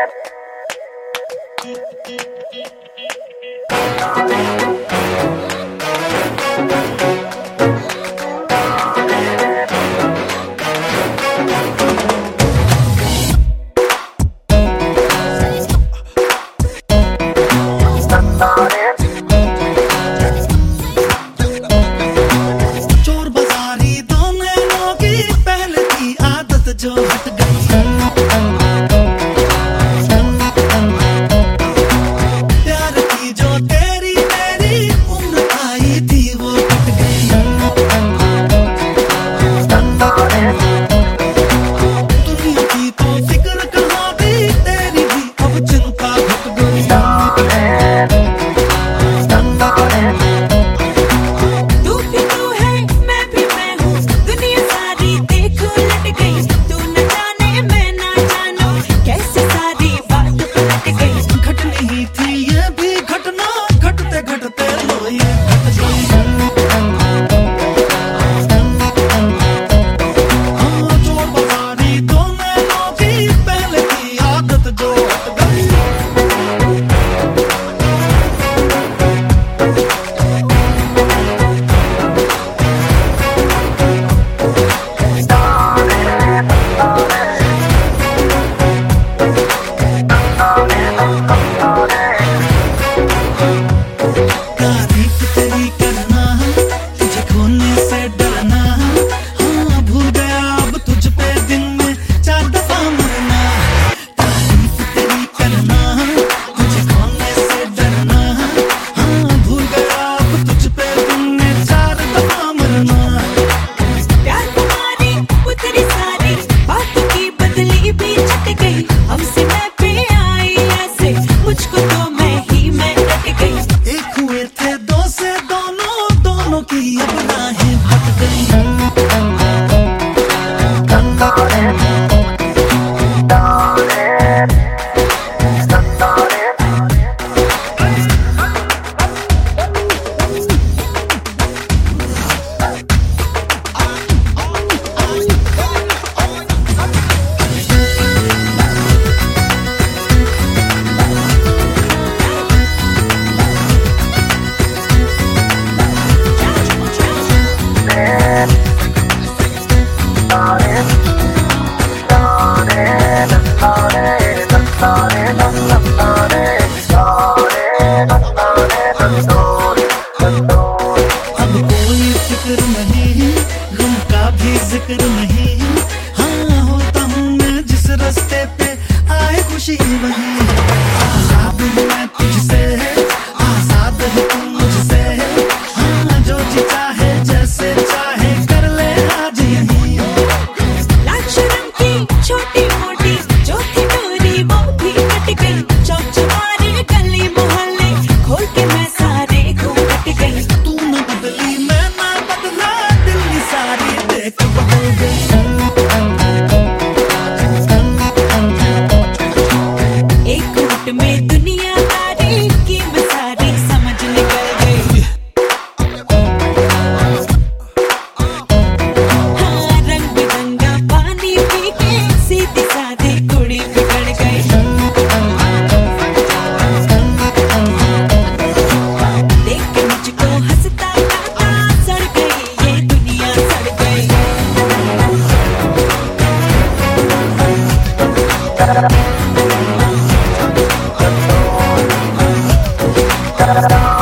चोर बाजारी दोनों की पहले की आदत जो हट गई, प्यार की जो तेरी मेरी उम्र आई थी वो कट गई। दुनिया की तो फिक्र कहाँ गई, तेरी भी अब चिंता घट गई। तारीफ तेरी करना, तुझे खोने से डरना, हाँ भूल गया अब तुझ पे दिन में 4 दफा मरना। तारीफ तेरी करना, तुझे खोने से डरना, हाँ भूल गया अब तुझ पे दिन में 4 दफा मरना। प्यार तुम्हारी उतरी सारी बातों की बदली भी छट गई, हमसे मैं पे आई ऐसे मुझको तो मैं रट गई। एक हुए थे 2 से दोनों की अब राहें भट गई। अब कोई फिक्र नहीं, गम का भी जिक्र नहीं, हाँ होता हूँ मैं जिस रास्ते पे आए खुशी वही। आजाद हूँ मैं तुझसे, आजाद है तू मुझसे, हाँ जो जी चाहे जैसे चाहे कर ले आज यही। लाज शर्म की छोटी मोटी जो थी डोरी वो भी कट गई, चौक चौबारे गली मोहल्ले खोल के मैं सारे घूट गई। तू न बदली मैं ना बदला, दिल की सारी देख बदल गई। एक घूट में दुनियादारी की मैं सारी समझ निकल गई। हाँ रंग बिरंगा पानी पी के सीधी सादी कुड़ी बिगड़ गई। देख के मुझको हंसता गाता सड़ गई ये दुनिया सड़ गई।